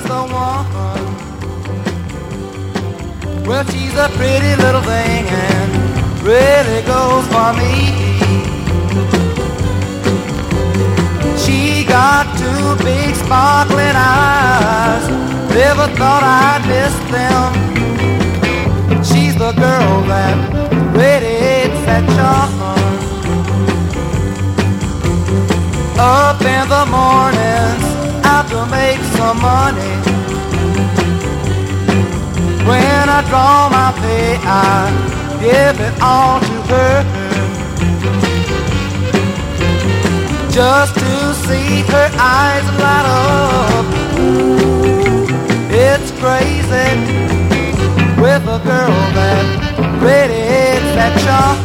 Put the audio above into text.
the one. Well, she's a pretty little thing and really goes for me. She got two big sparkling eyes, never thought I'd miss them. She's the girl that radiates that charm. Up in the mornings, out to make some money. When I draw my pay, I give it all to her, just to see her eyes light up. It's crazy with a girl that radiates that charm.